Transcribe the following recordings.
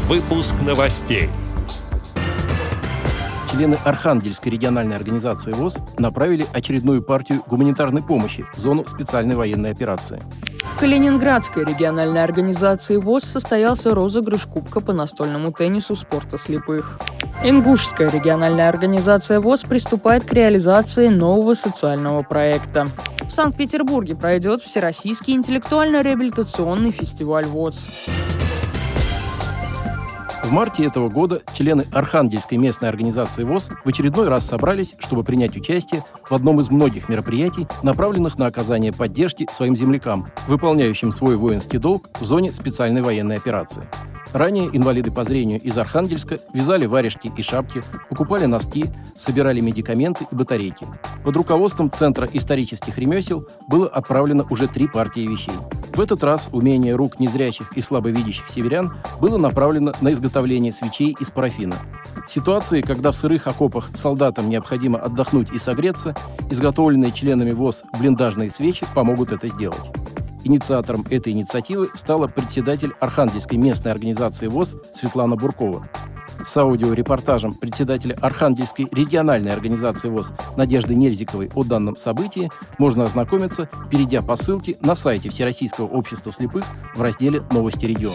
Выпуск новостей. Члены Архангельской региональной организации ВОС направили очередную партию гуманитарной помощи в зону специальной военной операции. В Калининградской региональной организации ВОС состоялся розыгрыш Кубка по настольному теннису спорта слепых. Ингушская региональная организация ВОС приступает к реализации нового социального проекта. В Санкт-Петербурге пройдет Всероссийский интеллектуально-реабилитационный фестиваль ВОС. В марте этого года члены Архангельской местной организации ВОС в очередной раз собрались, чтобы принять участие в одном из многих мероприятий, направленных на оказание поддержки своим землякам, выполняющим свой воинский долг в зоне специальной военной операции. Ранее инвалиды по зрению из Архангельска вязали варежки и шапки, покупали носки, собирали медикаменты и батарейки. Под руководством Центра исторических ремесел было отправлено уже 3 партии вещей. В этот раз умение рук незрячих и слабовидящих северян было направлено на изготовление свечей из парафина. В ситуации, когда в сырых окопах солдатам необходимо отдохнуть и согреться, изготовленные членами ВОС блиндажные свечи помогут это сделать. Инициатором этой инициативы стала председатель Архангельской местной организации ВОС Светлана Буркова. С аудиорепортажем председателя Архангельской региональной организации ВОС Надежды Нельзиковой о данном событии можно ознакомиться, перейдя по ссылке на сайте Всероссийского общества слепых в разделе «Новости региона».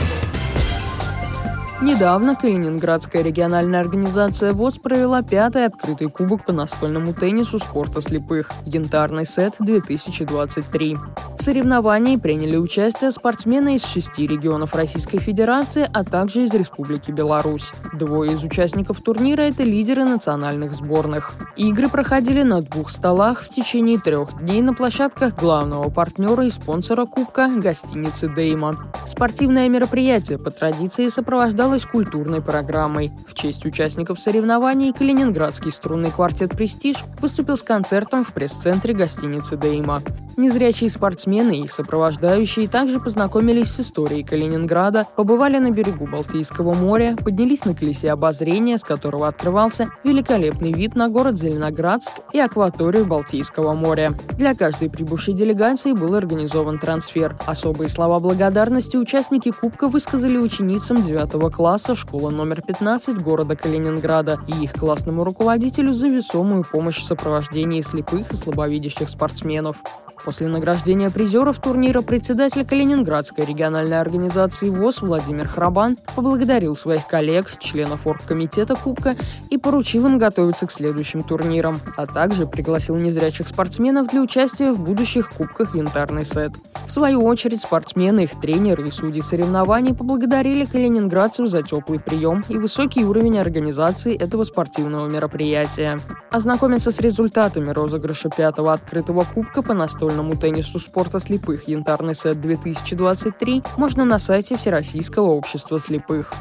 Недавно Калининградская региональная организация ВОС провела 5-й открытый кубок по настольному теннису спорта слепых «Янтарный сет-2023». В соревновании приняли участие спортсмены из 6 регионов Российской Федерации, а также из Республики Беларусь. 2 из участников турнира – это лидеры национальных сборных. Игры проходили на 2 столах в течение 3 дней на площадках главного партнера и спонсора кубка – гостиницы «Дейма». Спортивное мероприятие по традиции сопровождалось культурной программой. В честь участников соревнований Калининградский струнный квартет «Престиж» выступил с концертом в пресс-центре гостиницы «Дейма». Незрячие спортсмены и их сопровождающие также познакомились с историей Калининграда, побывали на берегу Балтийского моря, поднялись на колесе обозрения, с которого открывался великолепный вид на город Зеленоградск и акваторию Балтийского моря. Для каждой прибывшей делегации был организован трансфер. Особые слова благодарности участники Кубка высказали ученицам 9 класса школы номер 15 города Калининграда и их классному руководителю за весомую помощь в сопровождении слепых и слабовидящих спортсменов. После награждения призеров турнира председатель Калининградской региональной организации ВОС Владимир Храбан поблагодарил своих коллег, членов оргкомитета Кубка, и поручил им готовиться к следующим турнирам, а также пригласил незрячих спортсменов для участия в будущих Кубках «Янтарный сет». В свою очередь спортсмены, их тренеры и судьи соревнований поблагодарили калининградцев за теплый прием и высокий уровень организации этого спортивного мероприятия. Ознакомиться с результатами розыгрыша 5-го открытого Кубка по настольному теннису спорта слепых «Янтарный сет-2023» можно на сайте Всероссийского общества слепых.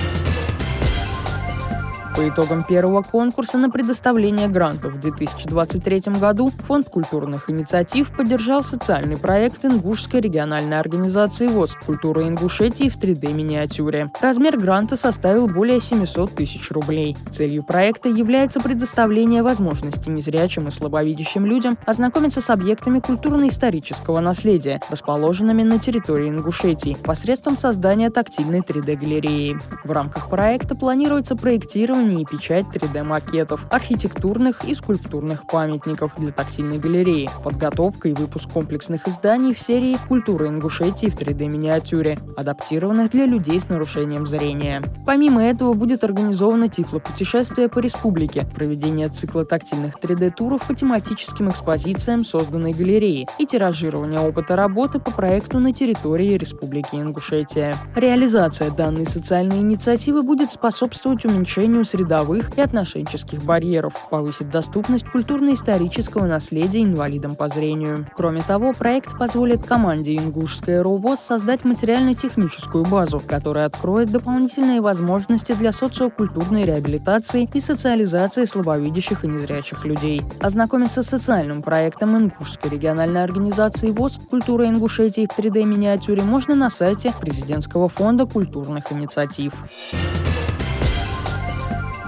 По итогам первого конкурса на предоставление грантов в 2023 году Фонд культурных инициатив поддержал социальный проект Ингушской региональной организации ВОС «Культура Ингушетии в 3D-миниатюре». Размер гранта составил более 700 тысяч рублей. Целью проекта является предоставление возможности незрячим и слабовидящим людям ознакомиться с объектами культурно-исторического наследия, расположенными на территории Ингушетии, посредством создания тактильной 3D-галереи. В рамках проекта планируется проектирование и печать 3D-макетов, архитектурных и скульптурных памятников для тактильной галереи, подготовка и выпуск комплексных изданий в серии «Культура Ингушетии в 3D-миниатюре», адаптированных для людей с нарушением зрения. Помимо этого будет организовано тифлопутешествие по республике, проведение цикла тактильных 3D-туров по тематическим экспозициям созданной галереи и тиражирование опыта работы по проекту на территории Республики Ингушетия. Реализация данной социальной инициативы будет способствовать уменьшению средовых и отношенческих барьеров, повысит доступность культурно-исторического наследия инвалидам по зрению. Кроме того, проект позволит команде Ингушской РОВОС создать материально-техническую базу, которая откроет дополнительные возможности для социокультурной реабилитации и социализации слабовидящих и незрячих людей. Ознакомиться с социальным проектом Ингушской региональной организации ВОС «Культура Ингушетии в 3D-миниатюре» можно на сайте Президентского фонда культурных инициатив. С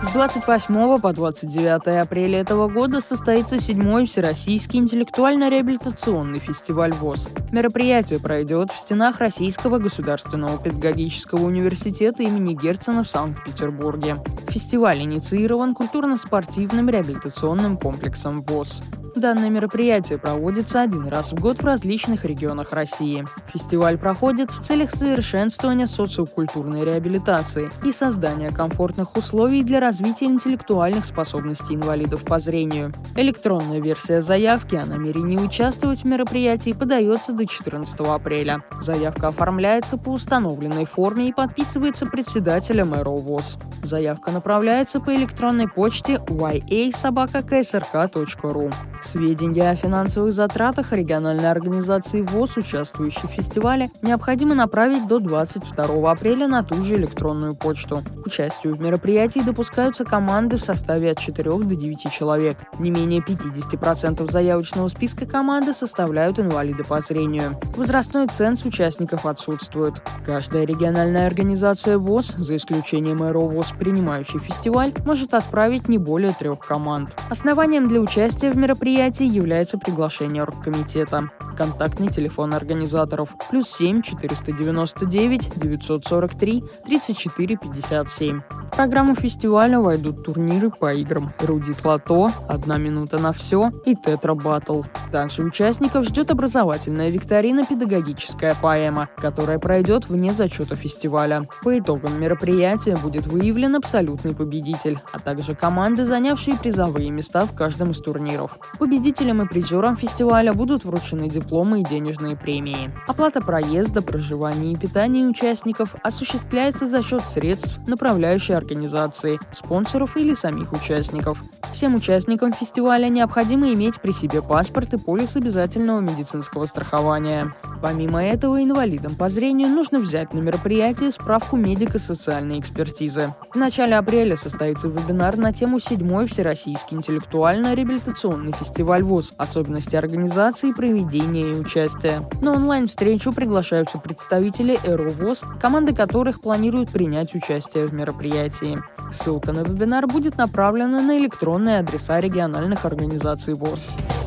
28 по 29 апреля этого года состоится 7-й Всероссийский интеллектуально-реабилитационный фестиваль ВОС. Мероприятие пройдет в стенах Российского государственного педагогического университета имени Герцена в Санкт-Петербурге. Фестиваль инициирован культурно-спортивным реабилитационным комплексом ВОС. Данное мероприятие проводится один раз в год в различных регионах России. Фестиваль проходит в целях совершенствования социокультурной реабилитации и создания комфортных условий для развития интеллектуальных способностей инвалидов по зрению. Электронная версия заявки о намерении участвовать в мероприятии подается до 14 апреля. Заявка оформляется по установленной форме и подписывается председателем РО ВОС. Заявка направляется по электронной почте ya@ksrk.ru. Сведения о финансовых затратах региональной организации ВОС, участвующей в фестивале, необходимо направить до 22 апреля на ту же электронную почту. К участию в мероприятии допускаются команды в составе от 4 до 9 человек. Не менее 50% заявочного списка команды составляют инвалиды по зрению. Возрастной ценз участников отсутствует. Каждая региональная организация ВОС, за исключением РО ВОС, принимающий фестиваль, может отправить не более 3 команд. Основанием для участия в мероприятии является приглашение оргкомитета. Контактный телефон организаторов +7 499 943 34 57. В программу фестиваля войдут турниры по играм «Эрудит Лото», «1 минута на все» и «Тетра Баттл». Также участников ждет образовательная викторина «Педагогическая поэма», которая пройдет вне зачета фестиваля. По итогам мероприятия будет выявлен абсолютный победитель, а также команды, занявшие призовые места в каждом из турниров. Победителям и призерам фестиваля будут вручены дипломы и денежные премии. Оплата проезда, проживания и питания участников осуществляется за счет средств, направляющей организации, спонсоров или самих участников. Всем участникам фестиваля необходимо иметь при себе паспорт и полис обязательного медицинского страхования. Помимо этого, инвалидам по зрению нужно взять на мероприятие справку медико-социальной экспертизы. В начале апреля состоится вебинар на тему 7-й Всероссийский интеллектуально-реабилитационный фестиваль ВОС, особенности организации, проведения и участия. На онлайн-встречу приглашаются представители РО ВОС, команды которых планируют принять участие в мероприятии. Ссылка на вебинар будет направлена на электронные адреса региональных организаций ВОС.